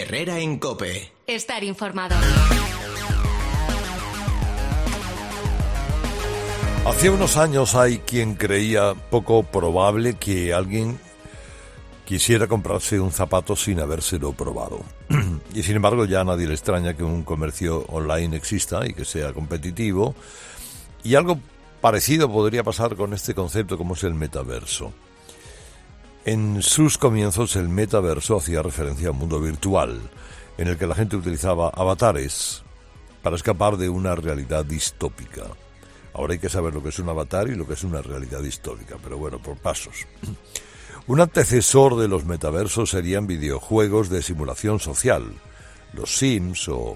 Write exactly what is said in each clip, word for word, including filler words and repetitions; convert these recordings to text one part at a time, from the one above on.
Herrera en COPE. Estar informado. Hace unos años hay quien creía poco probable que alguien quisiera comprarse un zapato sin habérselo probado. Y sin embargo ya a nadie le extraña que un comercio online exista y que sea competitivo. Y algo parecido podría pasar con este concepto como es el metaverso. En sus comienzos el metaverso hacía referencia a un mundo virtual en el que la gente utilizaba avatares para escapar de una realidad distópica. Ahora hay que saber lo que es un avatar y lo que es una realidad distópica, pero bueno, por pasos. Un antecesor de los metaversos serían videojuegos de simulación social, los Sims o,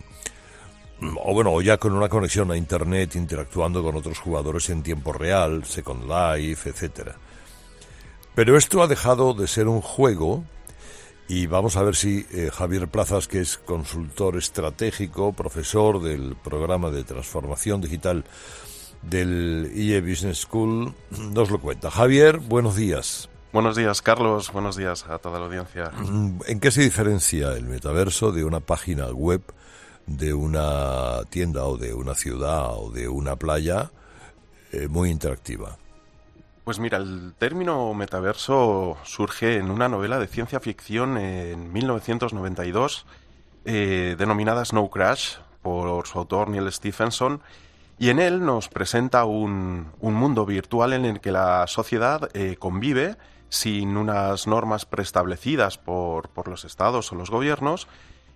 o bueno, o ya con una conexión a internet interactuando con otros jugadores en tiempo real, Second Life, etcétera. Pero esto ha dejado de ser un juego y vamos a ver si eh, Javier Plazas, que es consultor estratégico, profesor del programa de transformación digital del I E Business School, nos lo cuenta. Javier, buenos días. Buenos días, Carlos. Buenos días a toda la audiencia. ¿En qué se diferencia el metaverso de una página web, de una tienda o de una ciudad o de una playa eh, muy interactiva? Pues mira, el término metaverso surge en una novela de ciencia ficción en mil novecientos noventa y dos, eh, denominada Snow Crash, por su autor Neal Stephenson, y en él nos presenta un, un mundo virtual en el que la sociedad eh, convive sin unas normas preestablecidas por, por los estados o los gobiernos,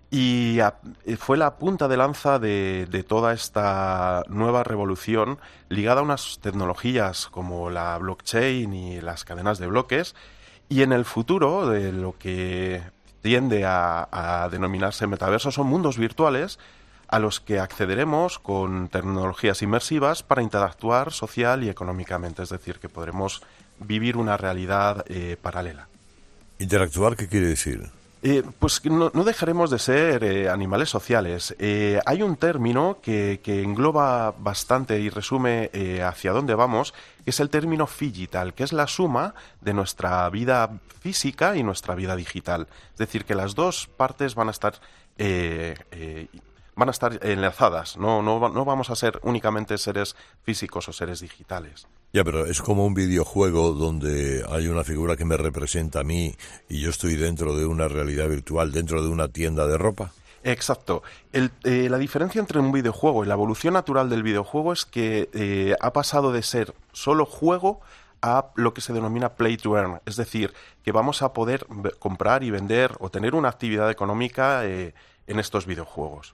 y a, fue la punta de lanza de, de toda esta nueva revolución ligada a unas tecnologías como la blockchain y las cadenas de bloques, y en el futuro de lo que tiende a, a denominarse metaverso son mundos virtuales a los que accederemos con tecnologías inmersivas para interactuar social y económicamente, es decir, que podremos vivir una realidad eh, paralela. ¿Interactuar qué quiere decir? Eh, pues no, no dejaremos de ser eh, animales sociales. Eh, hay un término que, que engloba bastante y resume eh, hacia dónde vamos, que es el término phygital, que es la suma de nuestra vida física y nuestra vida digital. Es decir, que las dos partes van a estar eh, eh, van a estar enlazadas. No, no, no vamos a ser únicamente seres físicos o seres digitales. Ya, pero es como un videojuego donde hay una figura que me representa a mí y yo estoy dentro de una realidad virtual, dentro de una tienda de ropa. Exacto. El, eh, la diferencia entre un videojuego y la evolución natural del videojuego es que eh, ha pasado de ser solo juego a lo que se denomina play to earn, es decir, que vamos a poder comprar y vender o tener una actividad económica eh, en estos videojuegos.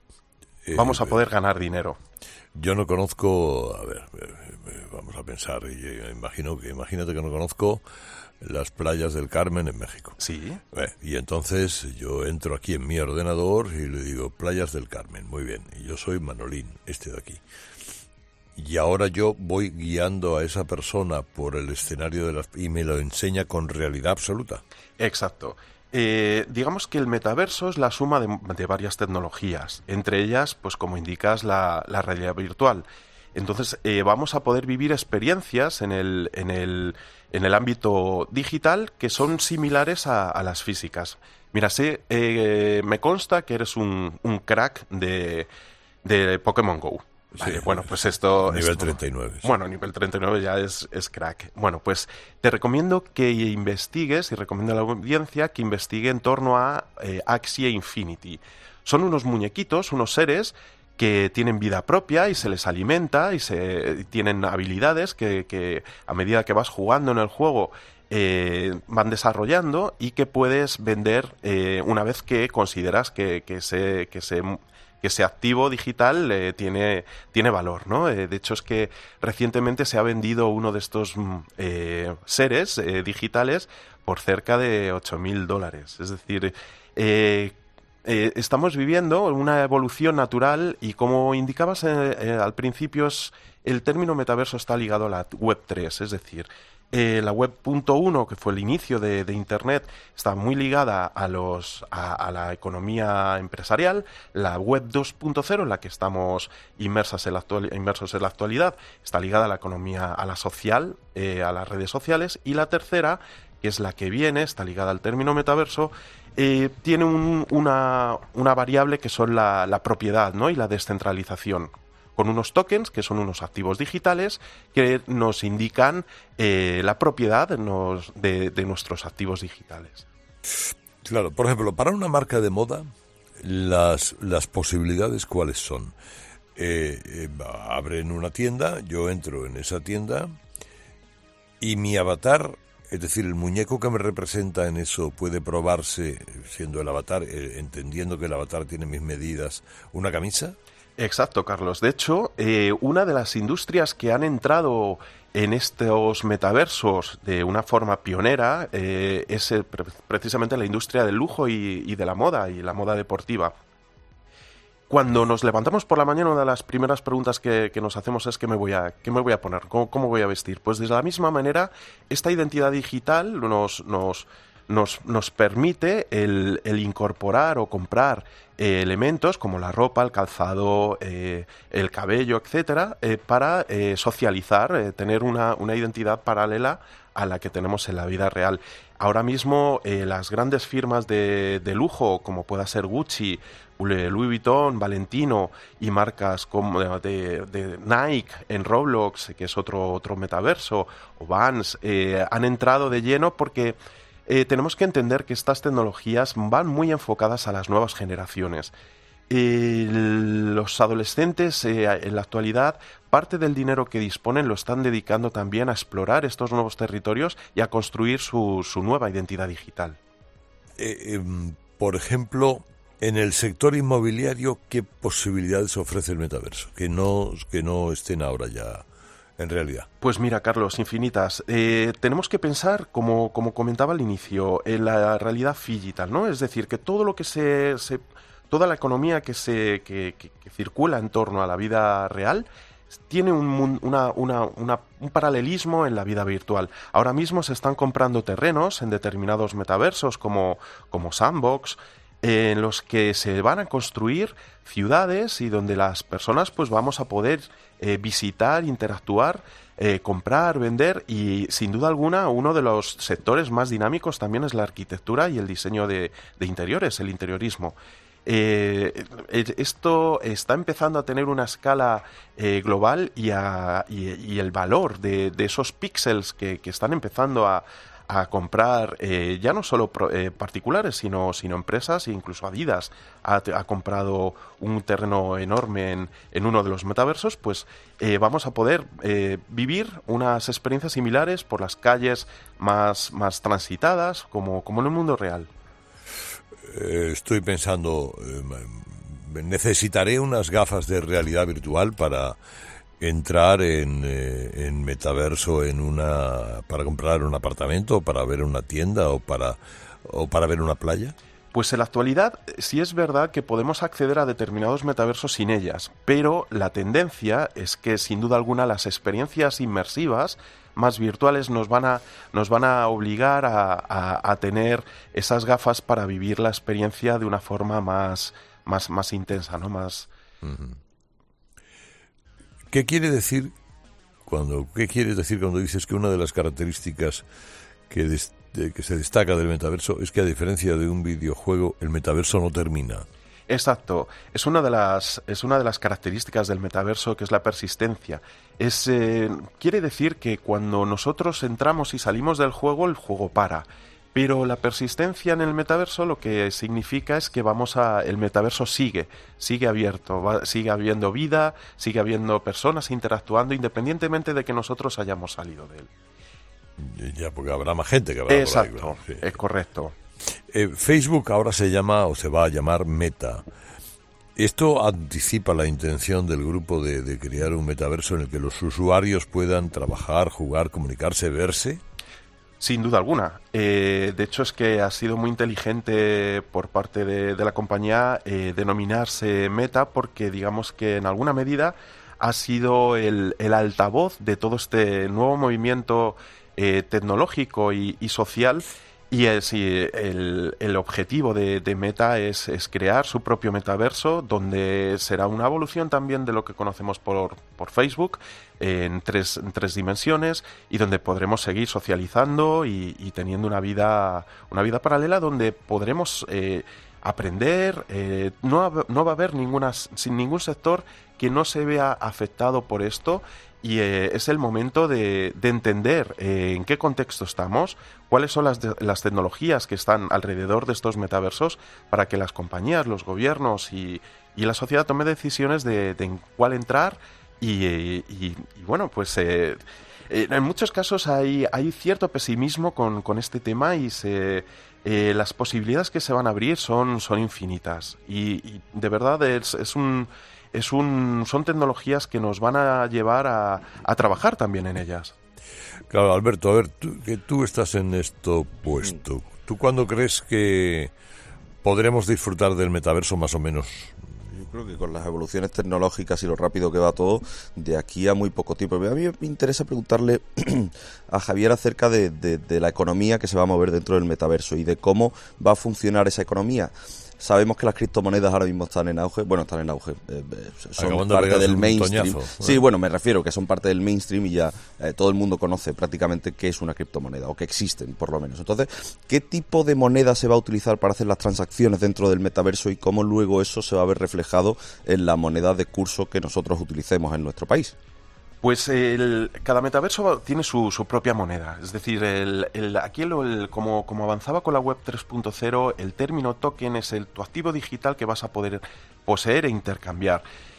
Vamos a poder ganar dinero. Yo no conozco, a ver, vamos a pensar, imagino que imagínate que no conozco las playas del Carmen en México. Sí. Eh, y entonces yo entro aquí en mi ordenador y le digo playas del Carmen, muy bien, y yo soy Manolín, este de aquí. Y ahora yo voy guiando a esa persona por el escenario de las y me lo enseña con realidad absoluta. Exacto. Eh, digamos que el metaverso es la suma de, de varias tecnologías, entre ellas, pues como indicas, la, la realidad virtual. Entonces, eh, vamos a poder vivir experiencias en el, en el, en el ámbito digital que son similares a, a las físicas. Mira, sé, eh, me consta que eres un, un crack de, de Pokémon Go. Vale, sí, bueno, pues esto... Nivel esto, treinta y nueve. Sí. Bueno, nivel treinta y nueve ya es, es crack. Bueno, pues te recomiendo que investigues, y recomiendo a la audiencia que investigue en torno a eh, Axie Infinity. Son unos muñequitos, unos seres que tienen vida propia y se les alimenta y se tienen habilidades que, que a medida que vas jugando en el juego eh, van desarrollando y que puedes vender eh, una vez que consideras que, que se... Que se que ese activo digital eh, tiene, tiene valor, ¿no? Eh, de hecho, es que recientemente se ha vendido uno de estos eh, seres eh, digitales por cerca de ocho mil dólares. Es decir, eh, eh, estamos viviendo una evolución natural y, como indicabas eh, eh, al principio, es, el término metaverso está ligado a la web tres, es decir, Eh, la web punto uno, que fue el inicio de, de Internet, está muy ligada a, los, a, a la economía empresarial. La web dos punto cero, en la que estamos inmersas en la actual, inmersos en la actualidad, está ligada a la economía, a la social, eh, a las redes sociales. Y la tercera, que es la que viene, está ligada al término metaverso, eh, tiene un, una, una variable que son la, la propiedad, ¿no? Y la descentralización, con unos tokens, que son unos activos digitales, que nos indican eh, la propiedad nos, de, de nuestros activos digitales. Claro, por ejemplo, para una marca de moda, las, las posibilidades, ¿cuáles son? Eh, eh, abren una tienda, yo entro en esa tienda y mi avatar, es decir, el muñeco que me representa en eso, puede probarse, siendo el avatar, eh, entendiendo que el avatar tiene mis medidas, una camisa. Exacto, Carlos. De hecho, eh, una de las industrias que han entrado en estos metaversos de una forma pionera eh, es eh, pre- precisamente la industria del lujo y, y de la moda y la moda deportiva. Cuando nos levantamos por la mañana, una de las primeras preguntas que, que nos hacemos es ¿qué me voy a, qué me voy a poner? ¿Cómo, cómo voy a vestir? Pues de la misma manera, esta identidad digital nos, nos, nos, nos permite el, el incorporar o comprar eh, elementos como la ropa, el calzado, eh, el cabello, etcétera, eh, para eh, socializar, eh, tener una, una identidad paralela a la que tenemos en la vida real. Ahora mismo eh, las grandes firmas de, de lujo, como pueda ser Gucci, Louis Vuitton, Valentino y marcas como de, de Nike en Roblox, que es otro, otro metaverso, o Vans, eh, han entrado de lleno porque eh, tenemos que entender que estas tecnologías van muy enfocadas a las nuevas generaciones. Eh, los adolescentes eh, en la actualidad, parte del dinero que disponen lo están dedicando también a explorar estos nuevos territorios y a construir su, su nueva identidad digital. Eh, eh, por ejemplo, en el sector inmobiliario, ¿qué posibilidades ofrece el metaverso? Que no, que no estén ahora ya en realidad. Pues mira, Carlos, infinitas. Eh, tenemos que pensar, como, como comentaba al inicio, en la realidad digital, ¿no? Es decir, que todo lo que se... se toda la economía que se que, que, que circula en torno a la vida real tiene un, una, una, una, un paralelismo en la vida virtual. Ahora mismo se están comprando terrenos en determinados metaversos como, como Sandbox, eh, en los que se van a construir ciudades y donde las personas pues vamos a poder eh, visitar, interactuar, eh, comprar, vender, y sin duda alguna uno de los sectores más dinámicos también es la arquitectura y el diseño de, de interiores, el interiorismo. Eh, esto está empezando a tener una escala eh, global y, a, y, y el valor de, de esos píxeles que, que están empezando a, a comprar eh, ya no solo pro, eh, particulares sino, sino empresas, e incluso Adidas ha, ha comprado un terreno enorme en, en uno de los metaversos, pues eh, vamos a poder eh, vivir unas experiencias similares por las calles más, más transitadas como, como en el mundo real. Estoy pensando, eh, necesitaré unas gafas de realidad virtual para entrar en, eh, en metaverso, en una, para comprar un apartamento, para ver una tienda o para, o para ver una playa. Pues en la actualidad sí es verdad que podemos acceder a determinados metaversos sin ellas, pero la tendencia es que sin duda alguna las experiencias inmersivas más virtuales nos van a, nos van a obligar a, a, a tener esas gafas para vivir la experiencia de una forma más, más, más intensa, ¿no? Más... Uh-huh. ¿Qué quiere decir cuando, qué quieres decir cuando dices que una de las características que, des, de, que se destaca del metaverso es que, a diferencia de un videojuego, el metaverso no termina? Exacto, es una de las es una de las características del metaverso, que es la persistencia. Es eh, quiere decir que cuando nosotros entramos y salimos del juego, el juego para. Pero la persistencia en el metaverso lo que significa es que vamos a el metaverso sigue, sigue abierto, va, sigue habiendo vida, sigue habiendo personas interactuando independientemente de que nosotros hayamos salido de él. Ya, porque habrá más gente que habrá. Exacto, por ahí, sí, es sí. correcto. Eh, Facebook ahora se llama o se va a llamar Meta. ¿Esto anticipa la intención del grupo de, de crear un metaverso en el que los usuarios puedan trabajar, jugar, comunicarse, verse? Sin duda alguna. Eh, de hecho, es que ha sido muy inteligente por parte de, de la compañía eh, denominarse Meta, porque digamos que en alguna medida ha sido el, el altavoz de todo este nuevo movimiento eh, tecnológico y, y social Y es, y el, el objetivo de, de Meta es, es crear su propio metaverso, donde será una evolución también de lo que conocemos por, por Facebook, eh, en, tres, en tres dimensiones, y donde podremos seguir socializando y, y teniendo una vida, una vida paralela donde podremos eh, aprender. Eh, no, no va a haber ninguna, sin ningún sector que no se vea afectado por esto. Y eh, es el momento de, de entender eh, en qué contexto estamos, cuáles son las, de, las tecnologías que están alrededor de estos metaversos, para que las compañías, los gobiernos y, y la sociedad tomen decisiones de, de en cuál entrar. Y, y, y bueno, pues eh, eh, en muchos casos hay, hay cierto pesimismo con, con este tema, y se, eh, las posibilidades que se van a abrir son, son infinitas. Y, y de verdad es, es un... Es un, son tecnologías que nos van a llevar a, a trabajar también en ellas. Claro, Alberto, a ver, tú, que tú estás en esto puesto. ¿Tú cuándo crees que podremos disfrutar del metaverso más o menos? Yo creo que con las evoluciones tecnológicas y lo rápido que va todo, de aquí a muy poco tiempo. A mí me interesa preguntarle a Javier acerca de, de, de la economía que se va a mover dentro del metaverso y de cómo va a funcionar esa economía. Sabemos que las criptomonedas ahora mismo están en auge. Bueno, están en auge. Eh, son Acabando parte de del mainstream. Bueno. Sí, bueno, me refiero que son parte del mainstream y ya eh, todo el mundo conoce prácticamente qué es una criptomoneda, o que existen, por lo menos. Entonces, ¿qué tipo de moneda se va a utilizar para hacer las transacciones dentro del metaverso y cómo luego eso se va a ver reflejado en la moneda de curso que nosotros utilicemos en nuestro país? Pues el, cada metaverso tiene su, su propia moneda. Es decir, el, el, aquí el, el, como, como avanzaba con la web tres punto cero, el término token es el, tu activo digital que vas a poder poseer e intercambiar.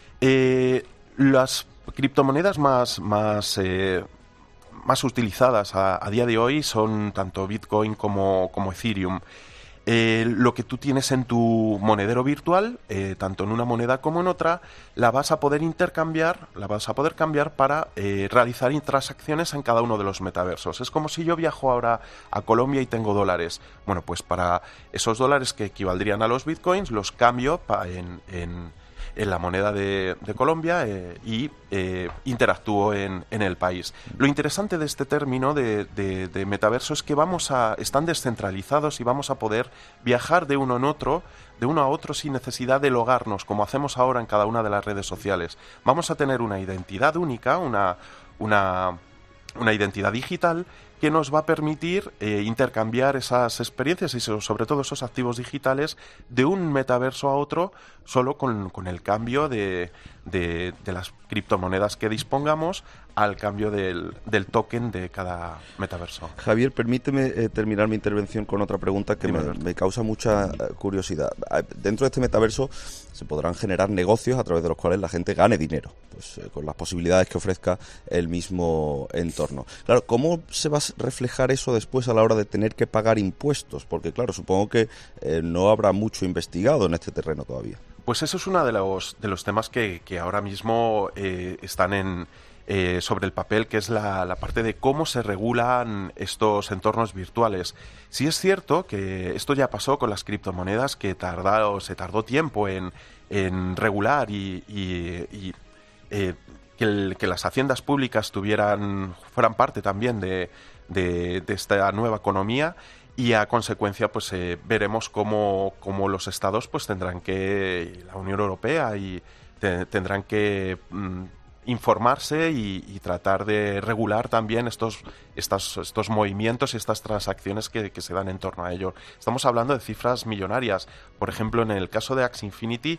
Eh, las criptomonedas más, más, eh, más utilizadas a, a día de hoy son tanto Bitcoin como, como Ethereum. Eh, lo que tú tienes en tu monedero virtual, eh, tanto en una moneda como en otra, la vas a poder intercambiar, la vas a poder cambiar para eh, realizar transacciones en cada uno de los metaversos. Es como si yo viajo ahora a Colombia y tengo dólares. Bueno, pues para esos dólares que equivaldrían a los bitcoins, los cambio pa en, en, en la moneda de, de Colombia eh, y eh, interactúo en, en el país. Lo interesante de este término de, de, de metaverso es que vamos a, están descentralizados y vamos a poder viajar de uno en otro, de uno a otro sin necesidad de logarnos, como hacemos ahora en cada una de las redes sociales. Vamos a tener una identidad única, una, una, una identidad digital que nos va a permitir eh, intercambiar esas experiencias y sobre todo esos activos digitales de un metaverso a otro, solo con, con el cambio de, de, de las criptomonedas que dispongamos al cambio del, del token de cada metaverso. Javier, permíteme eh, terminar mi intervención con otra pregunta que me, me causa mucha uh, curiosidad. Dentro de este metaverso se podrán generar negocios a través de los cuales la gente gane dinero, pues eh, con las posibilidades que ofrezca el mismo entorno. Claro, ¿cómo se va a reflejar eso después a la hora de tener que pagar impuestos? Porque claro, supongo que eh, no habrá mucho investigado en este terreno todavía. Pues eso es uno de los, de los temas que, que ahora mismo eh, están en... Eh, sobre el papel, que es la, la parte de cómo se regulan estos entornos virtuales. Sí es cierto que esto ya pasó con las criptomonedas, que tardó, se tardó tiempo en, en regular y, y, y eh, que, el, que las haciendas públicas tuvieran, fueran parte también de, de, de esta nueva economía. Y a consecuencia, pues eh, veremos cómo, cómo los estados pues tendrán que, la Unión Europea y te, tendrán que mm, informarse y, y tratar de regular también estos, estos, estos movimientos y estas transacciones que, que se dan en torno a ello. Estamos hablando de cifras millonarias. Por ejemplo, en el caso de Axie Infinity,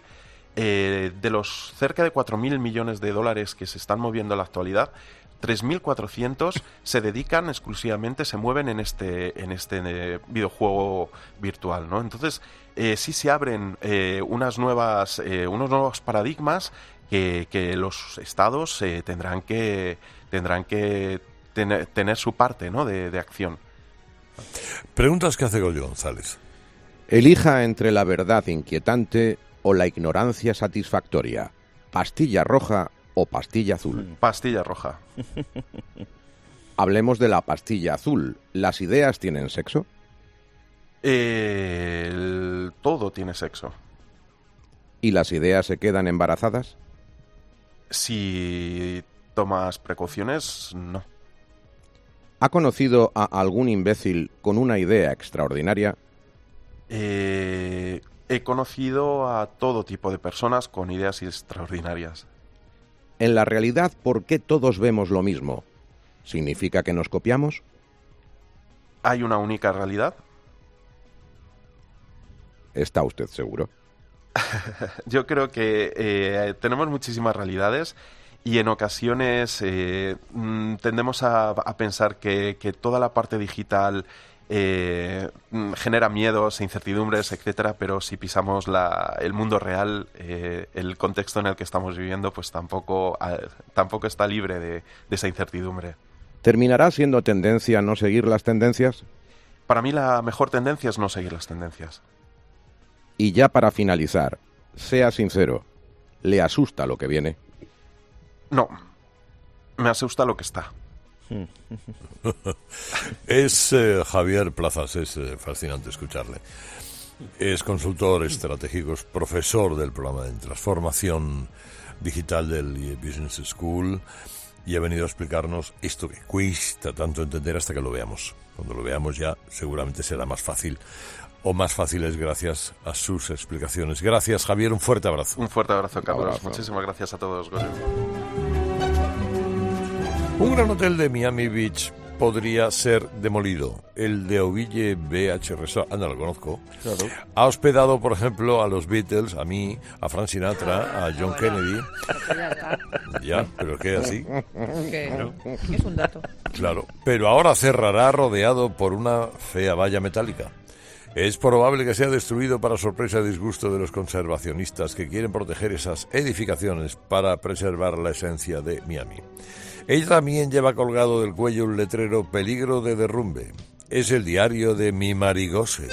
eh, de los cerca de cuatro mil millones de dólares que se están moviendo en la actualidad, tres mil cuatrocientos se dedican exclusivamente, se mueven en este, en este eh, videojuego virtual, ¿no? Entonces, eh, sí se abren eh, unas nuevas, eh, unos nuevos paradigmas que, que los estados eh, tendrán que tendrán que tener, tener su parte, ¿no?, de, de acción. Preguntas que hace Goyo González. Elija entre la verdad inquietante o la ignorancia satisfactoria. Pastilla roja o pastilla azul. Pastilla roja. Hablemos de la pastilla azul. ¿Las ideas tienen sexo? Eh, el, todo tiene sexo. ¿Y las ideas se quedan embarazadas? Si tomas precauciones, no. ¿Ha conocido a algún imbécil con una idea extraordinaria? Eh, he conocido a todo tipo de personas con ideas extraordinarias. En la realidad, ¿por qué todos vemos lo mismo? ¿Significa que nos copiamos? ¿Hay una única realidad? ¿Está usted seguro? Yo creo que eh, tenemos muchísimas realidades y en ocasiones eh, tendemos a, a pensar que, que toda la parte digital eh, genera miedos, incertidumbres, etcétera, pero si pisamos la, el mundo real, eh, el contexto en el que estamos viviendo, pues tampoco, eh, tampoco está libre de, de esa incertidumbre. ¿Terminará siendo tendencia no seguir las tendencias? Para mí la mejor tendencia es no seguir las tendencias. Y ya para finalizar, sea sincero, ¿le asusta lo que viene? No, me asusta lo que está. Es eh, Javier Plazas, es eh, fascinante escucharle. Es consultor estratégico, es profesor del programa de transformación digital del Business School y ha venido a explicarnos esto que cuesta tanto entender hasta que lo veamos. Cuando lo veamos ya seguramente será más fácil, o más fáciles gracias a sus explicaciones. Gracias, Javier, un fuerte abrazo. Un fuerte abrazo, Carlos. Un abrazo. Muchísimas gracias a todos, Goyo. Un gran hotel de Miami Beach podría ser demolido. El de Oville B H Resort, anda, lo conozco. Claro. Ha hospedado, por ejemplo, a los Beatles, a mí, a Frank Sinatra, a John Kennedy. Ya está. Ya, pero ¿qué así? Que es un dato. Claro, pero ahora cerrará rodeado por una fea valla metálica. Es probable que sea destruido para sorpresa y disgusto de los conservacionistas que quieren proteger esas edificaciones para preservar la esencia de Miami. Ella también lleva colgado del cuello un letrero peligro de derrumbe. Es el diario de mi Marigose.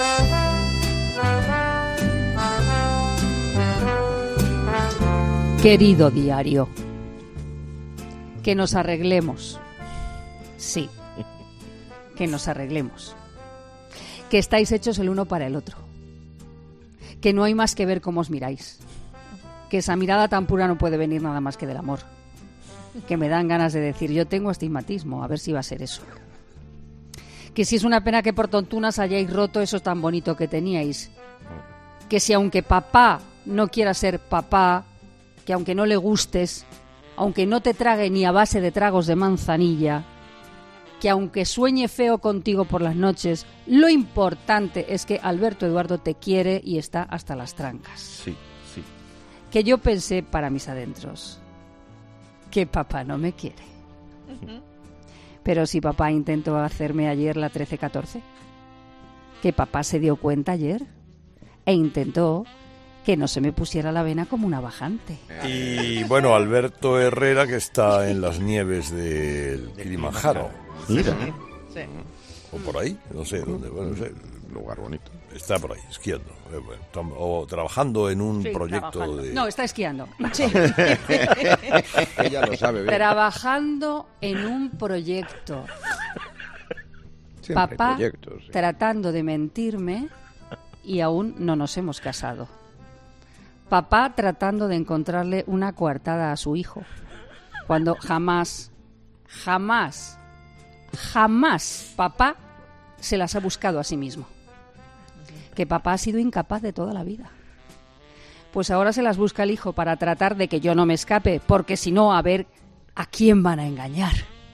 Querido diario, que nos arreglemos. Sí, que nos arreglemos. Que estáis hechos el uno para el otro. Que no hay más que ver cómo os miráis. Que esa mirada tan pura no puede venir nada más que del amor. Que me dan ganas de decir, yo tengo astigmatismo, a ver si va a ser eso. Que si es una pena que por tontunas hayáis roto eso tan bonito que teníais. Que si aunque papá no quiera ser papá, que aunque no le gustes, aunque no te trague ni a base de tragos de manzanilla, que aunque sueñe feo contigo por las noches, lo importante es que Alberto Eduardo te quiere y está hasta las trancas. Sí, sí. Que yo pensé para mis adentros que papá no me quiere. Pero si papá intentó hacerme ayer la trece catorce, que papá se dio cuenta ayer e intentó que no se me pusiera la vena como una bajante. Y bueno, Alberto Herrera, que está en las nieves del Kilimanjaro. Mira. Sí. O por ahí, no sé dónde. Bueno, no sé. Lugar bonito. Está por ahí, esquiando. Eh, bueno, tam- o trabajando en un Sí, proyecto trabajando. de... No, está esquiando. Sí. Ella lo sabe bien. Trabajando en un proyecto. Siempre hay Papá proyectos, sí. tratando de mentirme y aún no nos hemos casado. Papá tratando de encontrarle una coartada a su hijo, cuando jamás, jamás, jamás papá se las ha buscado a sí mismo. Que papá ha sido incapaz de toda la vida. Pues ahora se las busca el hijo para tratar de que yo no me escape, porque si no, a ver a quién van a engañar.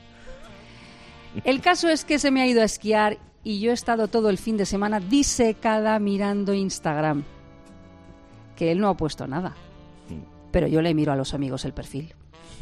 El caso es que se me ha ido a esquiar y yo he estado todo el fin de semana disecada mirando Instagram. Que él no ha puesto nada. Pero yo le miro a los amigos el perfil.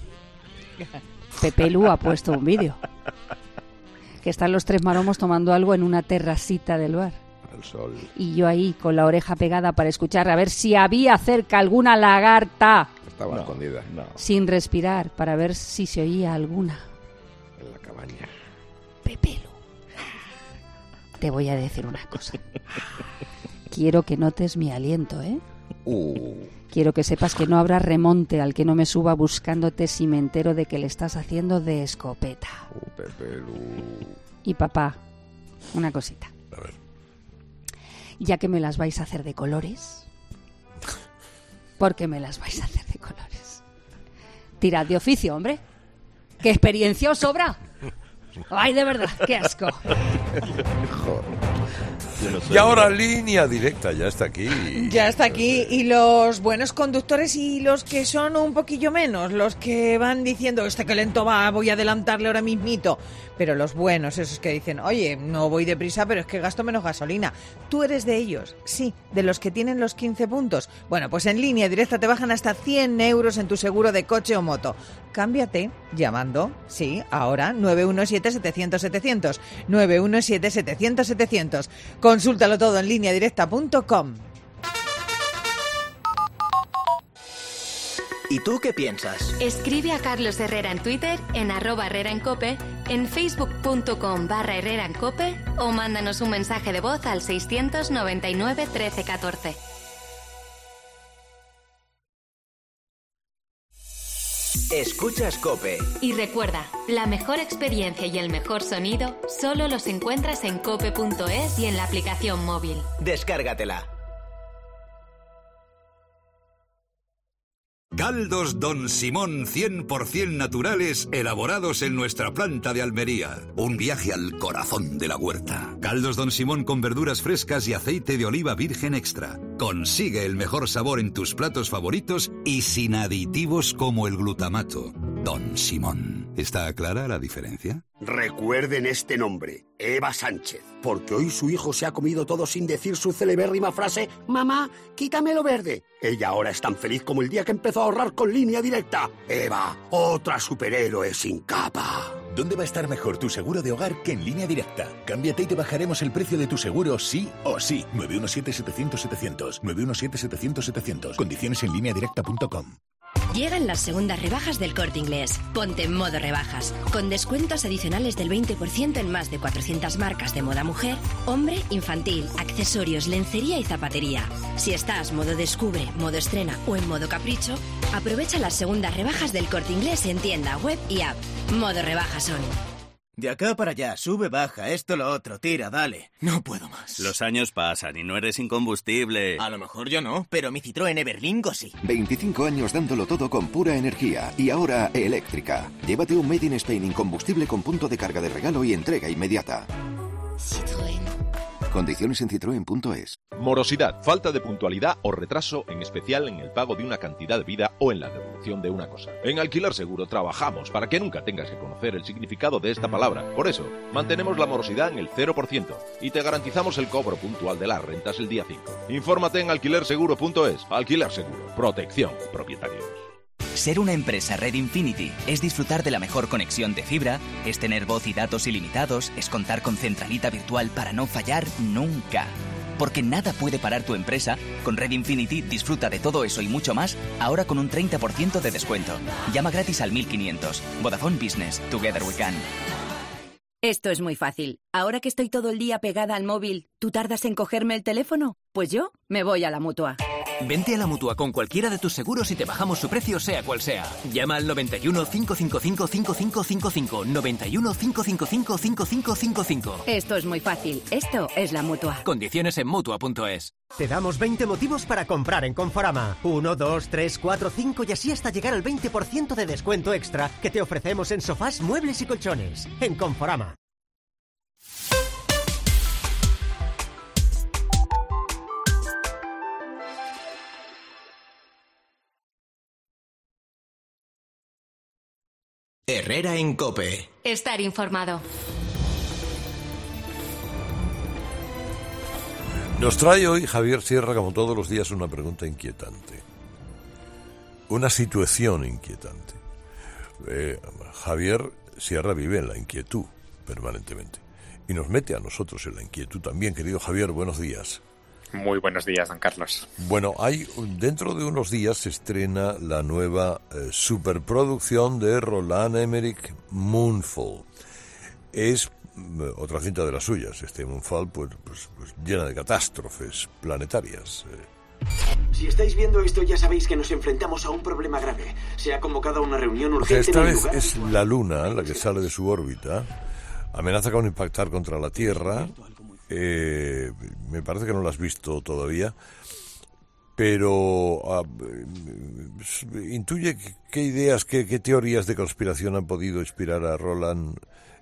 Pepe Lu ha puesto un vídeo. Que están los tres maromos tomando algo en una terracita del bar. El sol. Y yo ahí con la oreja pegada para escuchar a ver si había cerca alguna lagarta. Estaba No, escondida no. Sin respirar para ver si se oía alguna. en la cabaña. Pepe Lu, te voy a decir una cosa. Quiero que notes mi aliento, ¿eh? Uh, Quiero que sepas que no habrá remonte al que no me suba buscándote si me entero de que le estás haciendo de escopeta. uh, Pepe Lu. Y papá, una cosita. A ver. Ya que me las vais a hacer de colores, porque me las vais a hacer de colores. Tirad de oficio, hombre. ¿Qué experiencia os sobra? Ay, de verdad, qué asco. No sé, y ahora Línea Directa, ya está aquí. Ya está aquí. Y los buenos conductores y los que son un poquillo menos, los que van diciendo, este que lento va, voy a adelantarle ahora mismito. Pero los buenos, esos que dicen, oye, no voy deprisa, pero es que gasto menos gasolina. Tú eres de ellos, sí, de los que tienen los quince puntos. Bueno, pues en Línea Directa te bajan hasta cien euros en tu seguro de coche o moto. Cámbiate llamando, sí, ahora, nueve uno siete, setecientos, setecientos. nueve uno siete, setecientos, setecientos. Consúltalo todo en línea directa punto com. ¿Y tú qué piensas? Escribe a Carlos Herrera en Twitter, en arroba Herrera en Cope, en facebook.com barra Herrera en Cope o mándanos un mensaje de voz al seiscientos noventa y nueve, trece, catorce. Escuchas Cope. Y recuerda, la mejor experiencia y el mejor sonido solo los encuentras en cope punto es y en la aplicación móvil. Descárgatela. Caldos Don Simón cien por ciento naturales elaborados en nuestra planta de Almería. Un viaje al corazón de la huerta. Caldos Don Simón con verduras frescas y aceite de oliva virgen extra. Consigue el mejor sabor en tus platos favoritos y sin aditivos como el glutamato. Don Simón. ¿Está clara la diferencia? Recuerden este nombre, Eva Sánchez, porque hoy su hijo se ha comido todo sin decir su celebérrima frase, mamá, quítame lo verde. Ella ahora es tan feliz como el día que empezó a ahorrar con Línea Directa. Eva, otra superhéroe sin capa. ¿Dónde va a estar mejor tu seguro de hogar que en Línea Directa? Cámbiate y te bajaremos el precio de tu seguro sí o sí. nueve uno siete, setecientos, setecientos. nueve uno siete, setecientos, setecientos. Condiciones en línea directa punto com. Llegan las segundas rebajas del Corte Inglés. Ponte en modo rebajas, con descuentos adicionales del veinte por ciento en más de cuatrocientas marcas de moda mujer, hombre, infantil, accesorios, lencería y zapatería. Si estás modo descubre, modo estrena o en modo capricho, aprovecha las segundas rebajas del Corte Inglés en tienda, web y app. Modo rebajas son. De acá para allá, sube, baja, esto, lo otro, tira, dale. No puedo más. Los años pasan y no eres incombustible. A lo mejor yo no, pero mi Citroën Everlingo sí. veinticinco años dándolo todo con pura energía y ahora eléctrica. Llévate un Made in Spain incombustible con punto de carga de regalo y entrega inmediata. Citroën. Condiciones en citroen punto es. Morosidad, falta de puntualidad o retraso, en especial en el pago de una cantidad de vida o en la devolución de una cosa. En Alquiler Seguro trabajamos para que nunca tengas que conocer el significado de esta palabra. Por eso, mantenemos la morosidad en el cero por ciento y te garantizamos el cobro puntual de las rentas el día cinco. Infórmate en alquiler seguro punto es. Alquiler Seguro, protección de propietarios. Ser una empresa Red Infinity es disfrutar de la mejor conexión de fibra, es tener voz y datos ilimitados, es contar con centralita virtual para no fallar nunca. Porque nada puede parar tu empresa, con Red Infinity disfruta de todo eso y mucho más, ahora con un treinta por ciento de descuento. Llama gratis al mil quinientos. Vodafone Business. Together we can. Esto es muy fácil. Ahora que estoy todo el día pegada al móvil, ¿tú tardas en cogerme el teléfono? Pues yo me voy a la Mutua. Vente a la Mutua con cualquiera de tus seguros y te bajamos su precio sea cual sea. Llama al noventa y uno, cinco cinco cinco, cinco cinco cinco cinco, noventa y uno, cinco cinco cinco, cinco cinco cinco cinco. Esto es muy fácil. Esto es la Mutua. Condiciones en Mutua punto es. Te damos veinte motivos para comprar en Conforama. uno, dos, tres, cuatro, cinco y así hasta llegar al veinte por ciento de descuento extra que te ofrecemos en sofás, muebles y colchones. En Conforama. Herrera en Cope. Estar informado. Nos trae hoy Javier Sierra, como todos los días, una pregunta inquietante. Una situación inquietante. Eh, Javier Sierra vive en la inquietud permanentemente. Y nos mete a nosotros en la inquietud también. Querido Javier, buenos días. Muy buenos días, don Carlos. Bueno, hay dentro de unos días se estrena la nueva eh, superproducción de Roland Emmerich, Moonfall. Es eh, otra cinta de las suyas. Este Moonfall, pues, pues, pues llena de catástrofes planetarias. Eh. Si estáis viendo esto, ya sabéis que nos enfrentamos a un problema grave. Se ha convocado una reunión urgente. O sea, esta en el vez lugar... es la Luna la que sale de su órbita. Amenaza con impactar contra la Tierra. Eh, me parece que no lo has visto todavía, pero uh, intuye qué ideas, qué, qué teorías de conspiración han podido inspirar a Roland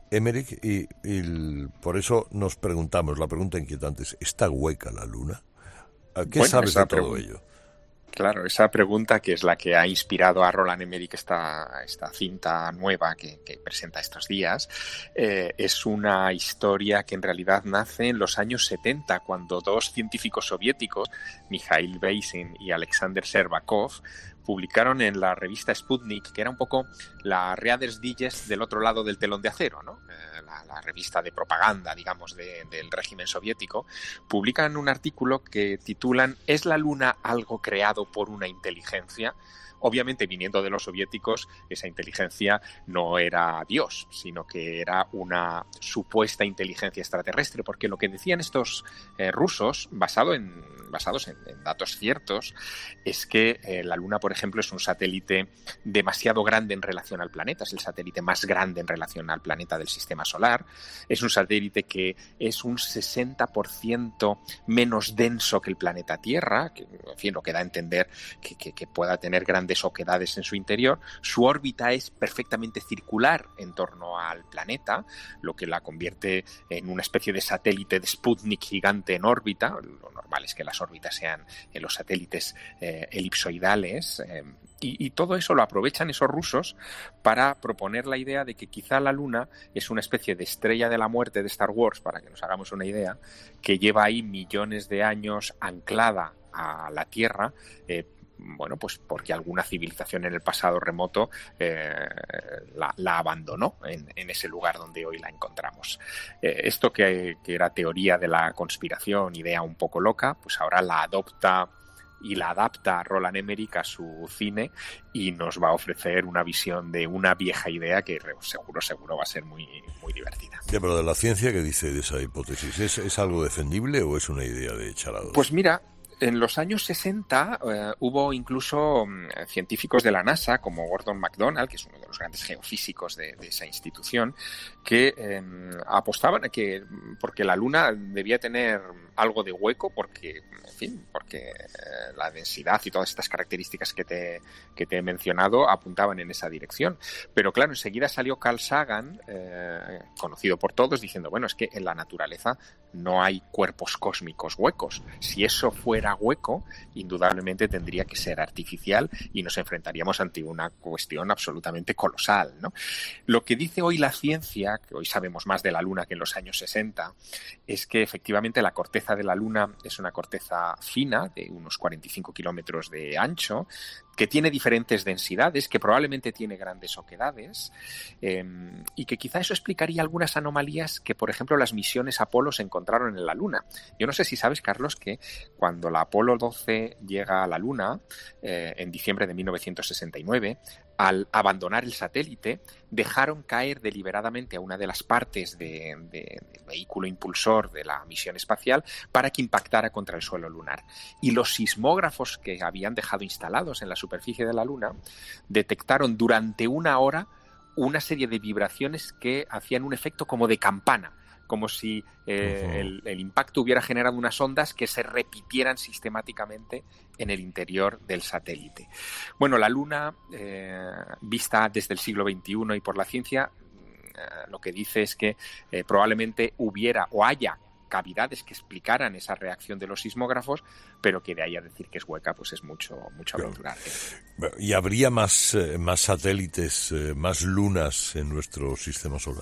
Emmerich, y, y el, por eso nos preguntamos, la pregunta inquietante es, ¿está hueca la Luna? ¿Qué bueno, sabes de todo ello? Claro, esa pregunta que es la que ha inspirado a Roland Emmerich esta, esta cinta nueva que, que presenta estos días, eh, es una historia que en realidad nace en los años setenta, cuando dos científicos soviéticos, Mikhail Beisin y Alexander Shcherbakov, publicaron en la revista Sputnik, que era un poco la Reader's Digest del otro lado del telón de acero, ¿no? Eh, la, la revista de propaganda, digamos, de, del régimen soviético, publican un artículo que titulan ¿Es la Luna algo creado por una inteligencia? Obviamente, viniendo de los soviéticos, esa inteligencia no era Dios, sino que era una supuesta inteligencia extraterrestre, porque lo que decían estos eh, rusos, basado en, basados en, en datos ciertos, es que eh, la Luna, por ejemplo, es un satélite demasiado grande en relación al planeta, es el satélite más grande en relación al planeta del sistema solar, es un satélite que es un sesenta por ciento menos denso que el planeta Tierra, que, en fin, lo que da a entender que, que, que pueda tener grandes oquedades en su interior. Su órbita es perfectamente circular en torno al planeta, lo que la convierte en una especie de satélite de Sputnik gigante en órbita. Lo normal es que las órbitas sean en los satélites eh, elipsoidales, eh, y, y todo eso lo aprovechan esos rusos para proponer la idea de que quizá la Luna es una especie de estrella de la muerte de Star Wars, para que nos hagamos una idea, que lleva ahí millones de años anclada a la Tierra, eh, bueno, pues porque alguna civilización en el pasado remoto eh, la, la abandonó en, en ese lugar donde hoy la encontramos. Eh, esto que, que era teoría de la conspiración, idea un poco loca, pues ahora la adopta y la adapta a Roland Emmerich a su cine y nos va a ofrecer una visión de una vieja idea que seguro, seguro va a ser muy, muy divertida. Ya, pero de la ciencia, ¿qué dice de esa hipótesis? ¿Es, es algo defendible o es una idea de chalados? Pues mira, en los años sesenta eh, hubo incluso um, científicos de la NASA, como Gordon MacDonald, que es uno de los grandes geofísicos de, de esa institución, que eh, apostaban a que, porque la Luna debía tener algo de hueco, porque, en fin, porque eh, la densidad y todas estas características que te, que te he mencionado apuntaban en esa dirección. Pero claro, enseguida salió Carl Sagan, eh, conocido por todos, diciendo, bueno, es que en la naturaleza no hay cuerpos cósmicos huecos. Si eso fuera hueco, indudablemente tendría que ser artificial y nos enfrentaríamos ante una cuestión absolutamente colosal, ¿no? Lo que dice hoy la ciencia, que hoy sabemos más de la Luna que en los años sesenta, es que efectivamente la corteza de la Luna es una corteza fina, de unos cuarenta y cinco kilómetros de ancho, que tiene diferentes densidades, que probablemente tiene grandes oquedades, eh, y que quizá eso explicaría algunas anomalías que, por ejemplo, las misiones Apolo se encontraron en la Luna. Yo no sé si sabes, Carlos, que cuando la Apolo doce llega a la Luna, eh, en diciembre de mil novecientos sesenta y nueve, al abandonar el satélite, dejaron caer deliberadamente a una de las partes de, de, del vehículo impulsor de la misión espacial para que impactara contra el suelo lunar. Y los sismógrafos que habían dejado instalados en la superficie de la Luna detectaron durante una hora una serie de vibraciones que hacían un efecto como de campana, como si eh, uh-huh. el, el impacto hubiera generado unas ondas que se repitieran sistemáticamente en el interior del satélite. Bueno, la Luna, eh, vista desde el siglo veintiuno y por la ciencia, eh, lo que dice es que eh, probablemente hubiera o haya cavidades que explicaran esa reacción de los sismógrafos, pero que de ahí a decir que es hueca, pues es mucho, mucho aventurar. ¿Y habría más, eh, más satélites, eh, más lunas en nuestro sistema solar?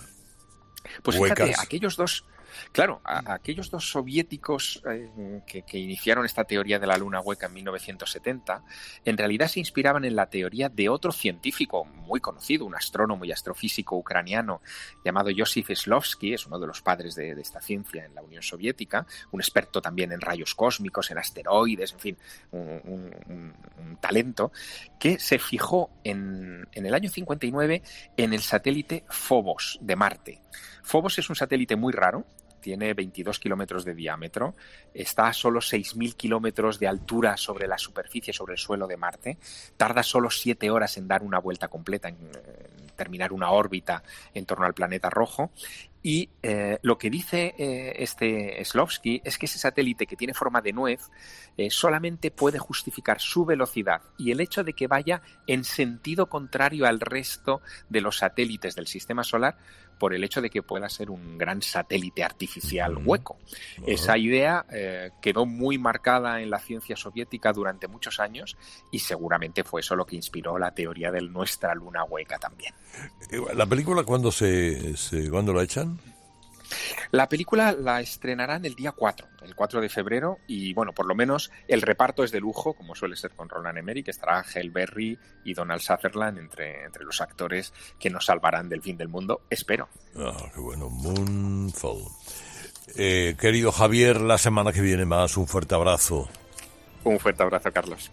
Pues Huecas. Fíjate, aquellos dos, claro, a, a aquellos dos soviéticos eh, que, que iniciaron esta teoría de la luna hueca en mil novecientos setenta, en realidad se inspiraban en la teoría de otro científico muy conocido, un astrónomo y astrofísico ucraniano llamado Yosif Shklovsky, es uno de los padres de, de esta ciencia en la Unión Soviética, un experto también en rayos cósmicos, en asteroides, en fin, un, un, un talento, que se fijó en, en el año cincuenta y nueve en el satélite Phobos de Marte. Phobos es un satélite muy raro, tiene veintidós kilómetros de diámetro, está a solo seis mil kilómetros de altura sobre la superficie, sobre el suelo de Marte, tarda solo siete horas en dar una vuelta completa, en, en terminar una órbita en torno al planeta rojo. Y eh, lo que dice eh, este Shklovsky es que ese satélite, que tiene forma de nuez, eh, solamente puede justificar su velocidad y el hecho de que vaya en sentido contrario al resto de los satélites del sistema solar por el hecho de que pueda ser un gran satélite artificial hueco. Esa idea eh, quedó muy marcada en la ciencia soviética durante muchos años y seguramente fue eso lo que inspiró la teoría de nuestra luna hueca también. ¿La película cuándo se, se cuándo la echan? La película la estrenarán el día cuatro, el cuatro de febrero, y bueno, por lo menos el reparto es de lujo, como suele ser con Roland Emmerich, que estará Halle Berry y Donald Sutherland entre, entre los actores que nos salvarán del fin del mundo, espero. Ah, qué bueno, Moonfall. Eh, querido Javier, la semana que viene más, un fuerte abrazo. Un fuerte abrazo, Carlos.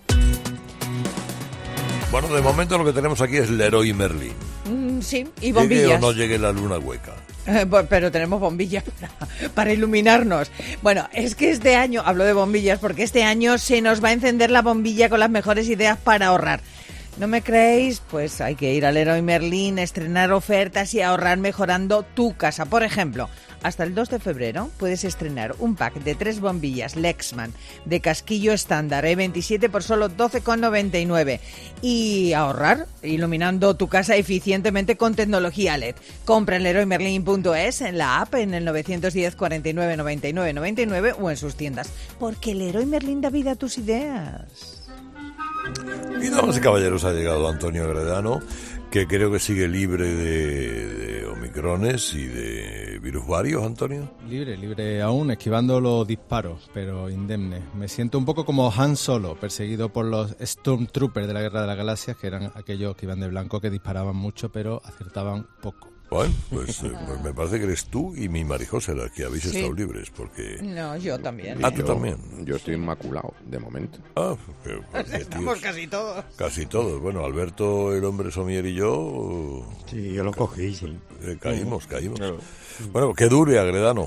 Bueno, de momento lo que tenemos aquí es Leroy Merlin. Mm, sí, y bombillas. Llegue o no llegue la luna hueca. Eh, pero tenemos bombillas para, para iluminarnos. Bueno, es que este año, hablo de bombillas, porque este año se nos va a encender la bombilla con las mejores ideas para ahorrar. ¿No me creéis? Pues hay que ir al Leroy Merlin, estrenar ofertas y ahorrar mejorando tu casa. Por ejemplo, hasta el dos de febrero puedes estrenar un pack de tres bombillas Lexman de casquillo estándar E veintisiete por solo doce con noventa y nueve y ahorrar iluminando tu casa eficientemente con tecnología L E D. Compra en leroy merlin punto es, en la app, en el nueve uno cero, cuarenta y nueve, noventa y nueve, noventa y nueve o en sus tiendas. Porque Leroy Merlin da vida a tus ideas. Y damas y caballeros, ha llegado Antonio Gredano, que creo que sigue libre de, de omicrones y de virus varios, Antonio. Libre, libre aún, esquivando los disparos, pero indemne. Me siento un poco como Han Solo, perseguido por los Stormtroopers de la Guerra de las Galaxias, que eran aquellos que iban de blanco, que disparaban mucho, pero acertaban poco. Bueno, pues, eh, pues me parece que eres tú y mi Marijosa las que habéis Sí. estado libres, porque... No, yo también. Ah, tú Yo- también. Yo estoy inmaculado, de momento. Ah, qué- qué Estamos tíos. casi todos. Casi todos. Bueno, Alberto, el hombre somier y yo... Sí, yo lo cogí, sí. eh, caímos, caímos. Bueno, que dure, Agredano.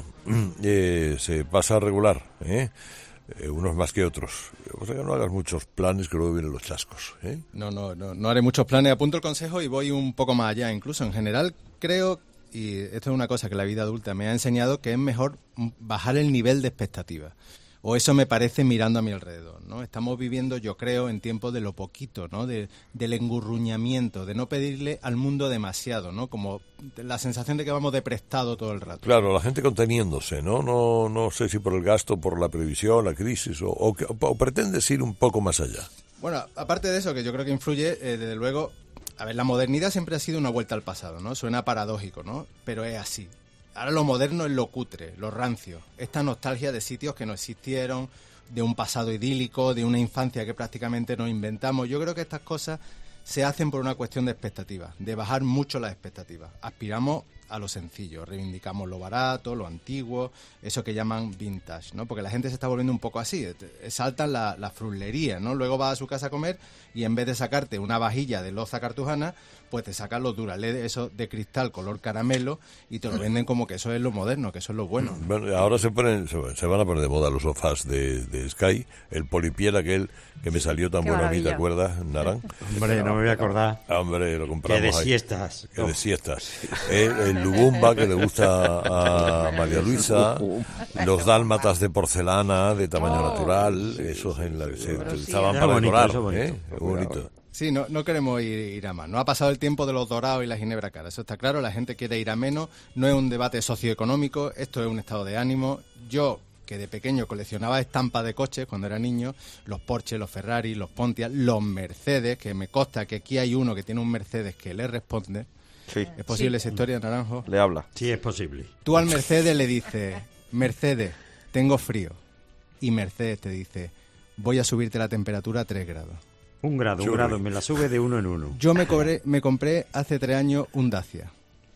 Eh, se pasa regular, ¿eh? Eh, unos más que otros. O sea, que no hagas muchos planes que luego vienen los chascos, ¿eh? No, no, no, no haré muchos planes, apunto el consejo y voy un poco más allá. Incluso en general creo, y esto es una cosa que la vida adulta me ha enseñado, que es mejor bajar el nivel de expectativas. O eso me parece mirando a mi alrededor, ¿no? Estamos viviendo, yo creo, en tiempos de lo poquito, ¿no? De, del engurruñamiento, de no pedirle al mundo demasiado, ¿no? Como la sensación de que vamos de prestado todo el rato. Claro, la gente conteniéndose, ¿no? No no sé si por el gasto, por la previsión, la crisis, o, o, que- o pretendes ir un poco más allá. Bueno, aparte de eso, que yo creo que influye, eh, desde luego, a ver, la modernidad siempre ha sido una vuelta al pasado, ¿no? Suena paradójico, ¿no? Pero es así. Ahora lo moderno es lo cutre, lo rancio. Esta nostalgia de sitios que no existieron, de un pasado idílico, de una infancia que prácticamente nos inventamos. Yo creo que estas cosas se hacen por una cuestión de expectativas, de bajar mucho las expectativas. Aspiramos a lo sencillo, reivindicamos lo barato, lo antiguo, eso que llaman vintage, ¿no? Porque la gente se está volviendo un poco así, exaltan la, la fruslería, ¿no? Luego vas a su casa a comer y en vez de sacarte una vajilla de loza cartujana, pues te sacan los Duraled, eso de cristal color caramelo, y te lo venden como que eso es lo moderno, que eso es lo bueno. Bueno, ahora se ponen, se, se van a poner de moda los sofás de, de Sky, el polipiel aquel que me salió tan Qué bueno a mí, ¿te maravilla. acuerdas, Narán? Hombre, no me voy a acordar. Ah, hombre, lo compramos Que de ahí. siestas. Que de siestas. Eh, el Lubumba, que le gusta a María Luisa, los dálmatas de porcelana de tamaño Oh. natural, esos en la que se utilizaban Era para bonito, decorar. eso bonito. ¿eh? Muy bonito. Sí, no, no queremos ir, ir a más. No ha pasado el tiempo de los dorados y la ginebra cara. Eso está claro. La gente quiere ir a menos. No es un debate socioeconómico. Esto es un estado de ánimo. Yo, que de pequeño coleccionaba estampas de coches cuando era niño, los Porsche, los Ferrari, los Pontiac, los Mercedes, que me consta que aquí hay uno que tiene un Mercedes que le responde. Sí. ¿Es posible Sí. esa historia, Naranjo? Le habla. Sí, es posible. Tú al Mercedes le dices, Mercedes, tengo frío. Y Mercedes te dice, voy a subirte la temperatura a tres grados. Un grado, un Churri. grado, me la sube de uno en uno. Yo me, cobré, me compré hace tres años un Dacia.